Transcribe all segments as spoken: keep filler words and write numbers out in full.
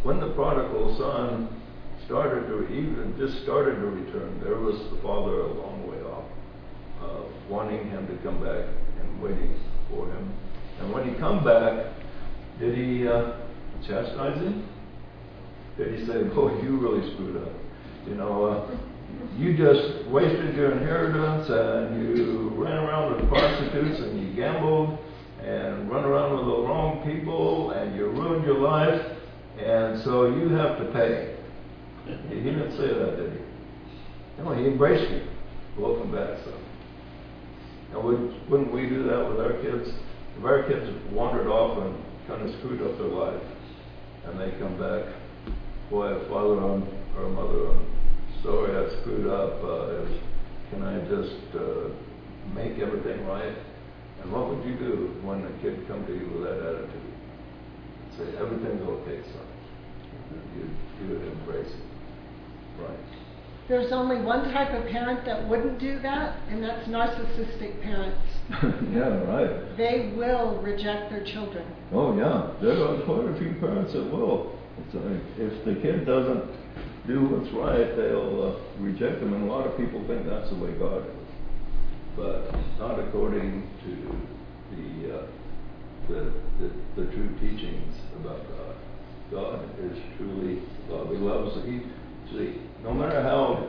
when the prodigal son started to, even just started to return, there was the father a long way off, uh, wanting him to come back and waiting for him. And when he come back, did he uh, chastise him? Did he say, boy, you really screwed up? You know, uh, you just wasted your inheritance, and you ran around with prostitutes, and you gambled, and run around with the wrong people, and you ruined your life, and so you have to pay. He didn't say that, did he? No, he embraced you. Welcome back, son. Now, would, wouldn't we do that with our kids? If our kids wandered off and kind of screwed up their life, and they come back, boy, father on, or mother on, sorry I screwed up, uh, can I just uh, make everything right? And what would you do when a kid come to you with that attitude? Say, everything's okay, son. You, you would embrace it. Right. There's only one type of parent that wouldn't do that, and that's narcissistic parents. Yeah, right. They will reject their children. Oh, yeah. There are quite a few parents that will. It's like, if the kid doesn't do what's right, they'll uh, reject them, and a lot of people think that's the way God is. But not according to the, uh, the, the, the true teachings about God. God is truly love. He loves, he, see, no matter how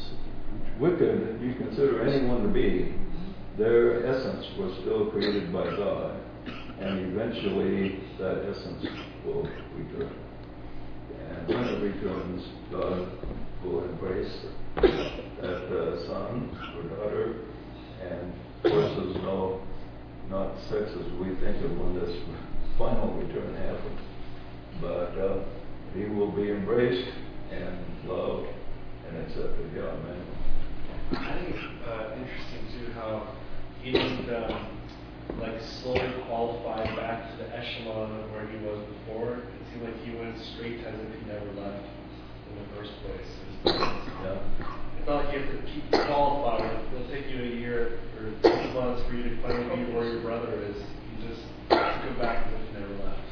wicked you consider anyone to be, their essence was still created by God, and eventually that essence will return. And when it returns, God will embrace that uh, son or daughter, and of course there's no, not sex as we think of when this final return happens, but uh, he will be embraced and loved and accepted. Yeah, amen. I think it's uh, interesting too how he didn't um, like slowly qualify back to the echelon of where he was before. It seemed like he went straight as if he never left in the first place. Yeah. It's not like you have to keep qualifying. It'll take you a year or six months for you to finally be where your brother is. You just go back as if he never left.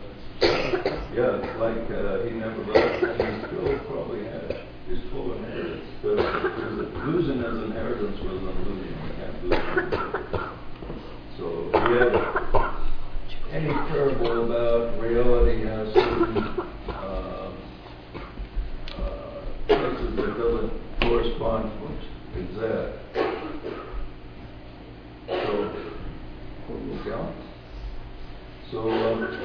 Yeah, it's like uh, he never left, and he still probably had his full inheritance. Because losing his inheritance was losing. You can't lose it. So he had any parable about reality has certain uh, uh, places that doesn't correspond, which is that. So, we'll look down. So, um,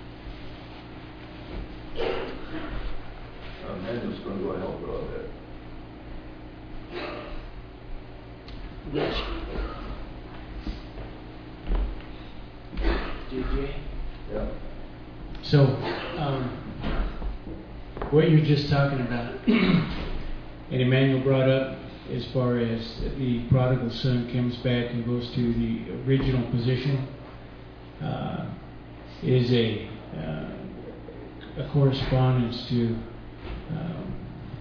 Emmanuel's going to go help her out there. Rich. J J? Yeah. So, um, what you're just talking about, and Emmanuel brought up as far as the prodigal son comes back and goes to the original position, uh, is a, uh, a correspondence to um,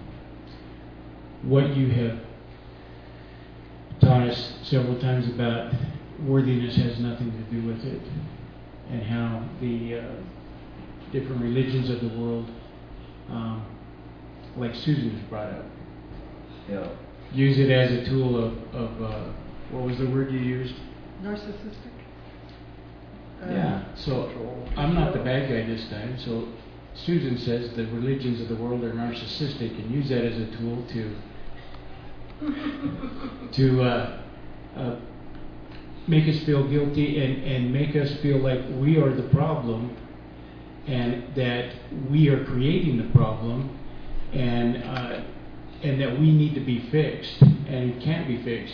what you have taught us several times about worthiness has nothing to do with it, and how the uh, different religions of the world, um, like Susan has brought up, Yeah. use it as a tool of, of uh, what was the word you used? Narcissistic? Uh, Yeah, so I'm not the bad guy this time, so Susan says the religions of the world are narcissistic, and use that as a tool to to uh, uh, make us feel guilty and, and make us feel like we are the problem, and that we are creating the problem, and uh, and that we need to be fixed, and it can't be fixed,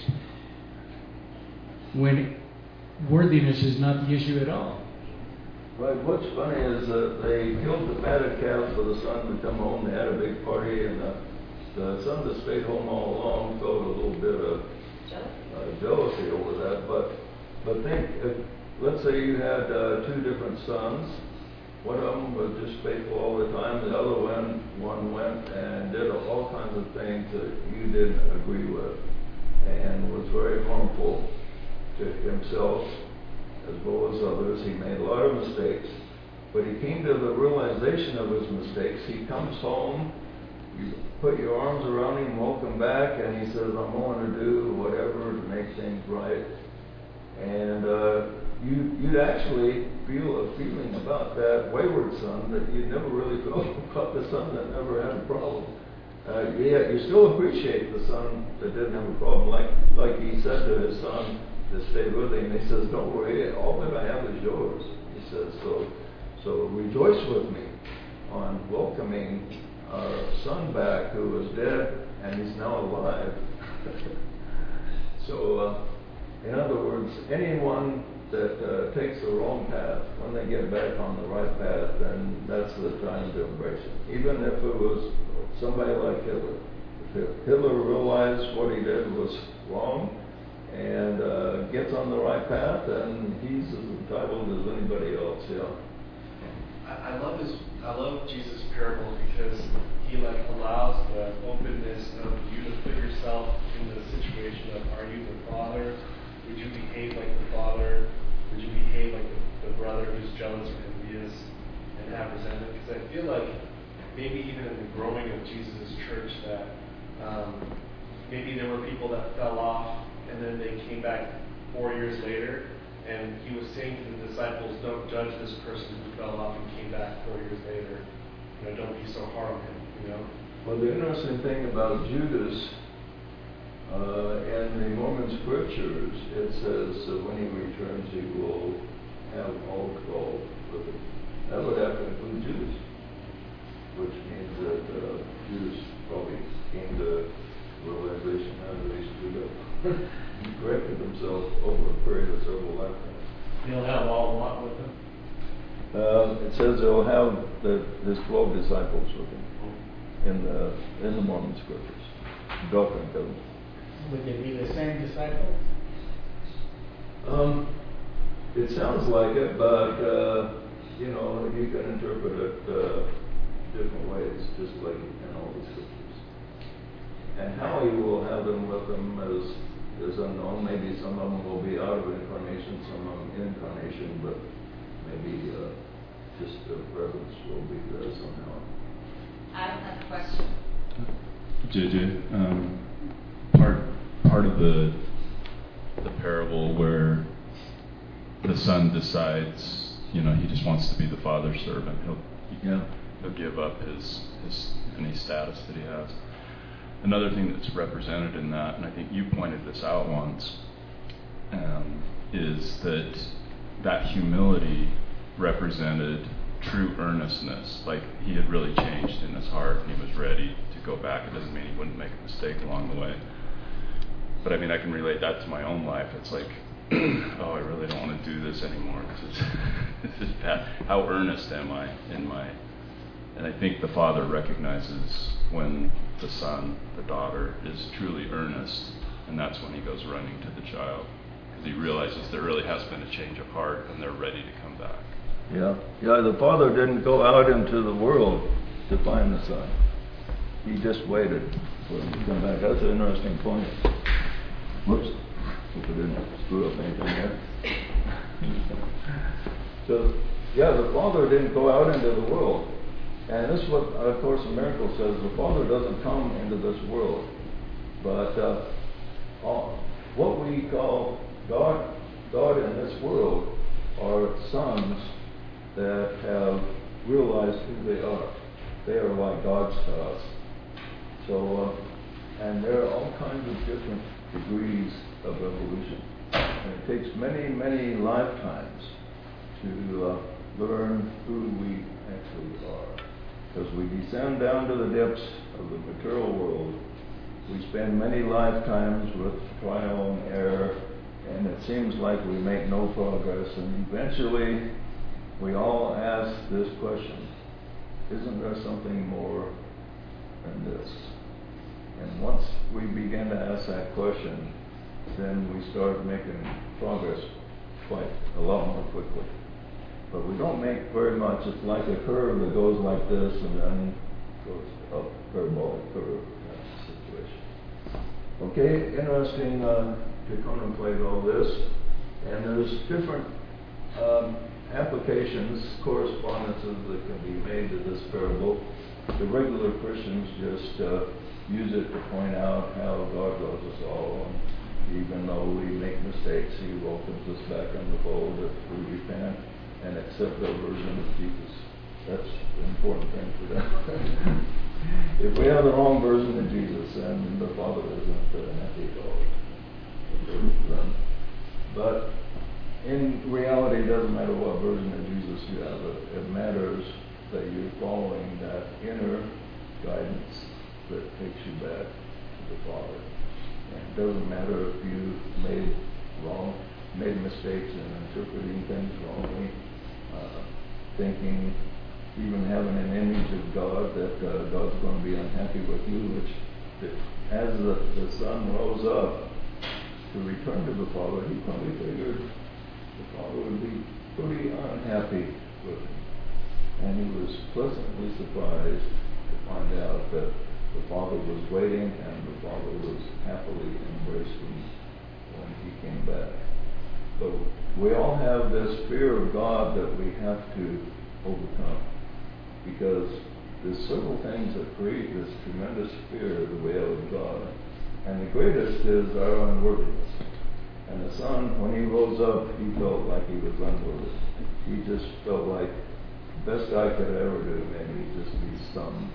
when worthiness is not the issue at all. Right. What's funny is that they killed the fatted calf for the son to come home. They had a big party, and the, the son that stayed home all along felt a little bit of uh, jealousy over that. But but think, if, let's say you had uh, two different sons. One of them was just faithful all the time. The other one, one went and did all kinds of things that you didn't agree with, and was very harmful to himself as well as others. He made a lot of mistakes, but he came to the realization realization of his mistakes. He comes home, you put your arms around him, welcome back, and he says, I'm going to do whatever to make things right. And uh, you, you'd actually feel a feeling about that wayward son that you never really felt about the son that never had a problem. Uh, yeah, you still appreciate the son that didn't have a problem. Like, like he said to his son that stayed with him, he says, don't worry, all that I have is yours. He says, so, so rejoice with me on welcoming our son back who was dead and he's now alive. So, uh, in other words, anyone that uh, takes the wrong path, when they get back on the right path, then that's the time to embrace it. Even if it was somebody like Hitler. If Hitler realized what he did was wrong and uh, gets on the right path, then he's as entitled as anybody else, yeah. I, I love his, I love Jesus' parables because he like allows the openness of you to put yourself in the situation of, are you the father? Would you behave like the father? Would you behave like the, the brother who's jealous or envious and have resentment? Because I feel like maybe even in the growing of Jesus' church that um, maybe there were people that fell off and then they came back four years later, and he was saying to the disciples, don't judge this person who fell off and came back four years later. You know, don't be so hard on him, you know? Well, the interesting thing about Judas, uh, in the Mormon scriptures, it says that when he returns, he will have all twelve with him. That would have to include Judas, which means that uh, Judas probably came to realization that he screwed up. He corrected himself over a period of several lifetimes. He'll have all what with him? Uh, it says he'll have the, his twelve disciples with him in the in the Mormon scriptures, Doctrine and Covenants. Would they be the same disciples? Um, it sounds like it, but uh, you know, you can interpret it uh, different ways, just like in all the scriptures. And how he will have them with him is is unknown. Maybe some of them will be out of incarnation, some of them in incarnation, but maybe uh, just the presence will be there somehow. I have a question. J J, um, part part of the the parable where the son decides, you know, he just wants to be the father's servant. He'll Yeah. he'll give up his his any status that he has. Another thing that's represented in that, and I think you pointed this out once, um, is that that humility represented true earnestness. Like he had really changed in his heart and he was ready to go back. It doesn't mean he wouldn't make a mistake along the way. But I mean, I can relate that to my own life. It's like, oh, I really don't want to do this anymore because it's, this is bad. How earnest am I in my... And I think the father recognizes when the son, the daughter, is truly earnest, and that's when he goes running to the child, because he realizes there really has been a change of heart and they're ready to come back. Yeah, yeah. The father didn't go out into the world to find the son. He just waited for him to come back. That's an interesting point. Whoops. Hope I didn't screw up anything there. So, yeah, the father didn't go out into the world. And this is what, of course, the miracle says. The father doesn't come into this world. But uh, all, what we call God, God in this world are sons that have realized who they are. They are like gods to us. So, uh, and there are all kinds of different degrees of evolution. And it takes many, many lifetimes to uh, learn who we actually are. Because we descend down to the depths of the material world. We spend many lifetimes with trial and error, and it seems like we make no progress. And eventually, we all ask this question: isn't there something more than this? And once we begin to ask that question, then we start making progress quite a lot more quickly. But we don't make very much. It's like a curve that goes like this and then goes up, parabolic curve kind of situation. Okay, interesting uh, to contemplate all this. And there's different um, applications, correspondences that can be made to this parable. The regular Christians just uh, use it to point out how God loves us all. And even though we make mistakes, He welcomes us back in the fold if we repent and accept our version of Jesus. That's the important thing for them. If we have the wrong version of Jesus, then the Father isn't uh, happy at all. But in reality, it doesn't matter what version of Jesus you have. It, it matters that you're following that inner guidance that takes you back to the Father. And it doesn't matter if you made wrong, made mistakes in interpreting things wrongly, uh, thinking, even having an image of God that uh, God's going to be unhappy with you, which that as the, the son rose up to return to the Father, he probably figured the Father would be pretty unhappy with him. And he was pleasantly surprised to find out that the Father was waiting and the Father was happily embraced him when he came back. So we all have this fear of God that we have to overcome, because there's several things that create this tremendous fear of the way out of God. And the greatest is our unworthiness. And the son, when he rose up, he felt like he was unworthy. He just felt like the best I could ever do, maybe just be some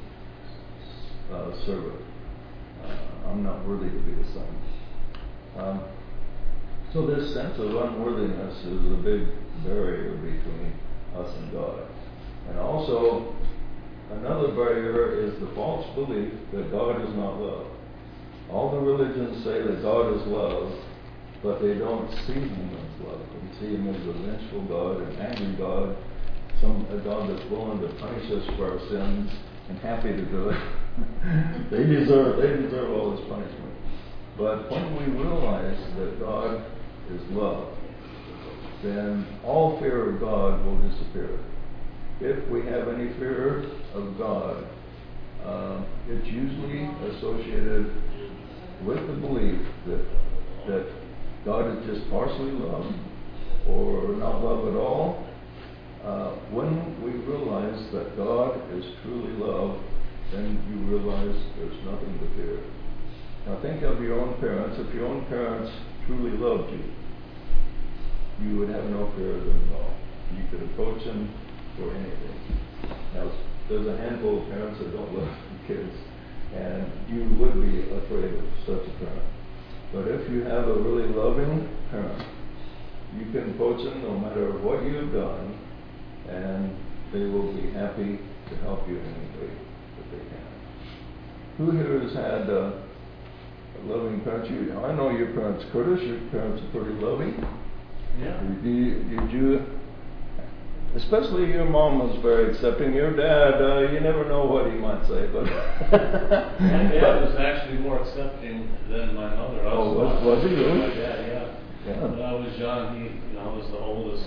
uh, servant. Uh, I'm not worthy to be the son. Um, so this sense of unworthiness is a big barrier between us and God. And also, another barrier is the false belief that God is not love. All the religions say that God is love, but they don't see Him as love. They see Him as a vengeful God, an angry God, some a God that's willing to punish us for our sins and happy to do it. they deserve they deserve all this punishment. But when we realize that God is love, then all fear of God will disappear. If we have any fear of God, uh, it's usually associated with the belief that that God is just partially love or not love at all. Uh, when we realize that God is truly love, then you realize there's nothing to fear. Now think of your own parents. If your own parents truly loved you, you would have no fear of them at all. You could approach them for anything. Now, there's a handful of parents that don't love their kids, and you would be afraid of such a parent. But if you have a really loving parent, you can approach them no matter what you've done, and they will be happy to help you in any way that they can. Who here has had uh, a loving parent? You, I know your parents, Curtis. Your parents are pretty loving. Yeah. Did you, did you especially your mom was very accepting. Your dad, uh, you never know what he might say, but My dad was actually more accepting than my mother. I Oh, was- was he really? My dad, yeah. Yeah. When I was young, he, you know, I was the oldest,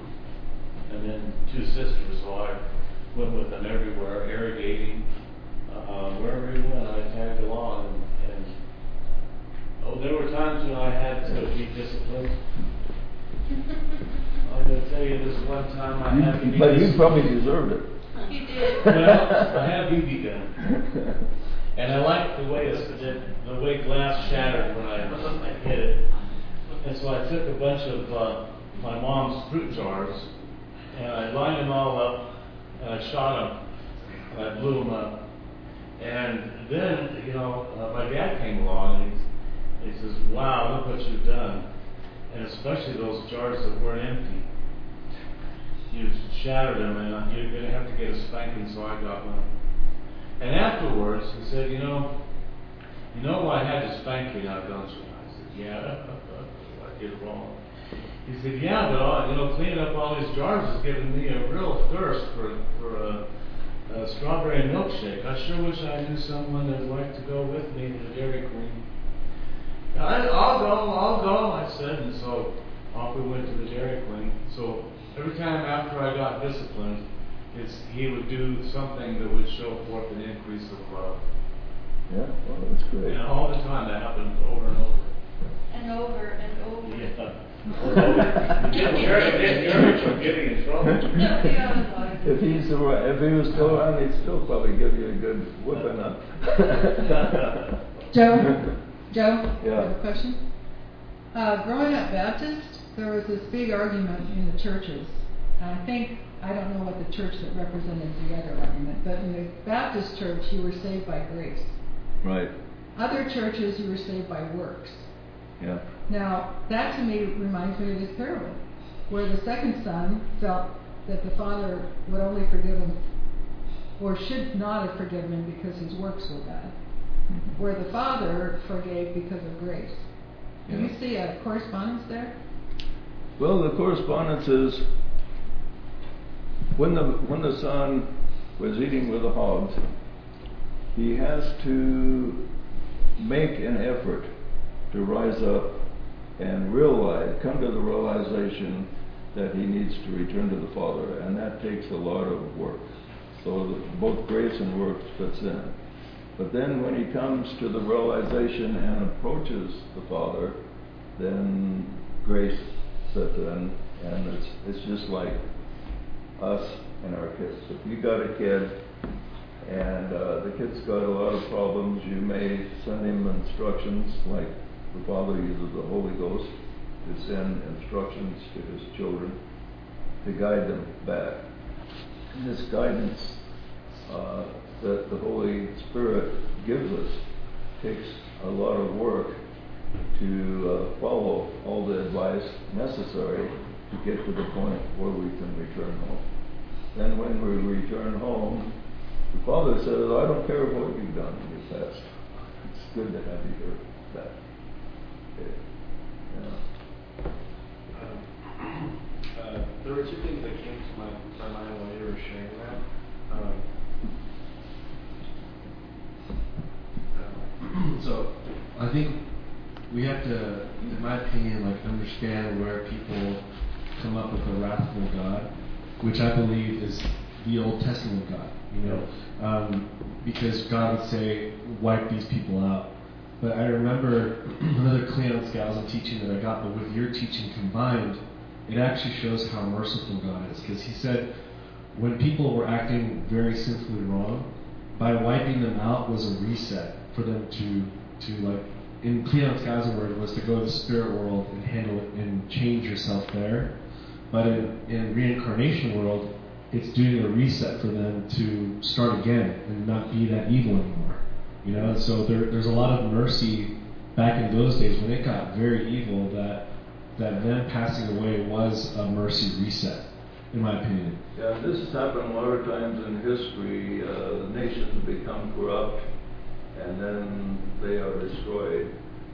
and then two sisters, so I went with them everywhere, irrigating, uh, wherever he went, I tagged along, and, and oh, there were times when I had to be disciplined. I'm going to tell you this one time I had to be You- but you disciplined. probably deserved it. You did. Well, I had a B B gun. And I liked the way it, the, the way glass shattered when I, I hit it. And so I took a bunch of uh, my mom's fruit jars and I lined them all up and I shot them and I blew them up. And then, you know, uh, my dad came along and he, he says, "Wow, look what you've done." And especially those jars that weren't empty. You shattered them, and you're going to have to get a spanking, so I got one. And afterwards, he said, you know, you know why I had to spank you now, don't you? I said, yeah, I did wrong. He said, yeah, but all, you know, cleaning up all these jars is giving me a real thirst for, for a, a strawberry milkshake. I sure wish I knew someone that'd like to go with me to the Dairy Queen. I, I'll go, I'll go, I said, and so off we went to the Dairy Queen. So every time after I got disciplined, it's, he would do something that would show forth an increase of love. Yeah, well, that's great. And all the time that happened over and over. And over and over. Yeah. You're from getting in trouble. If he's around, if he was still around, he'd still probably give you a good whipping up. Joe? Joe? Yeah. I have a question. Uh, growing up Baptist, there was this big argument in the churches. And I think, I don't know what the church that represented the other argument, but in the Baptist church, you were saved by grace. Right. Other churches, you were saved by works. Yeah. Now, that to me reminds me of this parable, where the second son felt that the father would only forgive him, or should not have forgiven him because his works were bad, Mm-hmm. where the father forgave because of grace. Do Yeah. you see a correspondence there? Well, the correspondence is when the when the son was eating with the hogs, he has to make an effort to rise up and realize, come to the realization that he needs to return to the Father, and that takes a lot of work. So that both grace and works fits in. But then when he comes to the realization and approaches the Father, then grace sets in, and it's it's just like us and our kids. If you got a kid and uh, the kid's got a lot of problems, you may send him instructions, like the Father uses the Holy Ghost to send instructions to his children to guide them back. And this guidance uh, that the Holy Spirit gives us takes a lot of work to uh, follow all the advice necessary to get to the point where we can return home. Then when we return home, the Father says, I don't care what you've done in your past. It's good to have you here back. Okay. Yeah. Um, uh, there were two things that came to my, my mind while you were sharing that. Um, uh, So, I think we have to, in my opinion, like understand where people come up with a wrathful God, which I believe is the Old Testament God. You know, um, because God would say, wipe these people out. But I remember another Cleon Skousen teaching that I got, but with your teaching combined, it actually shows how merciful God is. Because he said, when people were acting very sinfully wrong, by wiping them out was a reset for them to, to like, in Cleon Skousen word was to go to the spirit world and handle it and change yourself there. But in, in reincarnation world, it's doing a reset for them to start again and not be that evil anymore. You know, and so there, there's a lot of mercy back in those days when it got very evil, that that them passing away was a mercy reset, in my opinion. Yeah, this has happened a lot of times in history. Uh, the nations become corrupt, and then they are destroyed,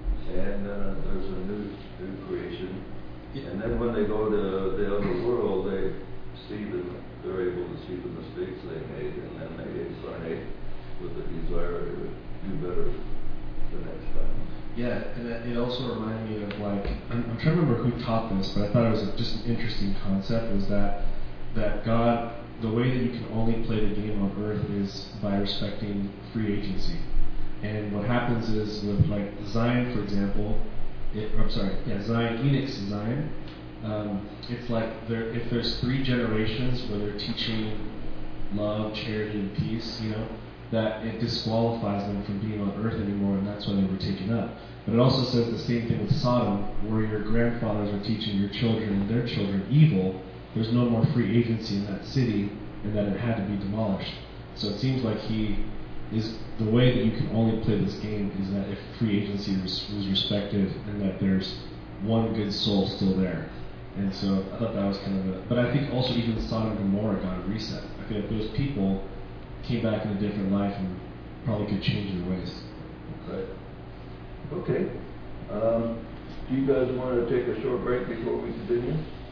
and uh, there's a new, new creation. Yeah. And then when they go to the other world, they see the, they're able to see the mistakes they made, and then they incarnate with the desire to do better the next time. Yeah, and it it also reminded me of like, I'm, I'm trying to remember who taught this, but I thought it was a, just an interesting concept, was that that God, the way that you can only play the game on earth is by respecting free agency. And what happens is with like Zion, for example, it, I'm sorry, yeah, Zion, Enoch's Zion, um, it's like there, if there's three generations where they're teaching love, charity, and peace, you know, that it disqualifies them from being on earth anymore, and that's why they were taken up. But it also says the same thing with Sodom, where your grandfathers are teaching your children and their children evil. There's no more free agency in that city, and that it had to be demolished. So it seems like he is, the way that you can only play this game is that if free agency was, was respected, and that there's one good soul still there. And so I thought that was kind of a, but I think also even Sodom and Gomorrah got a reset. I feel like those people came back in a different life and probably could change their ways. Right. Okay. Um, do you guys want to take a short break before we continue?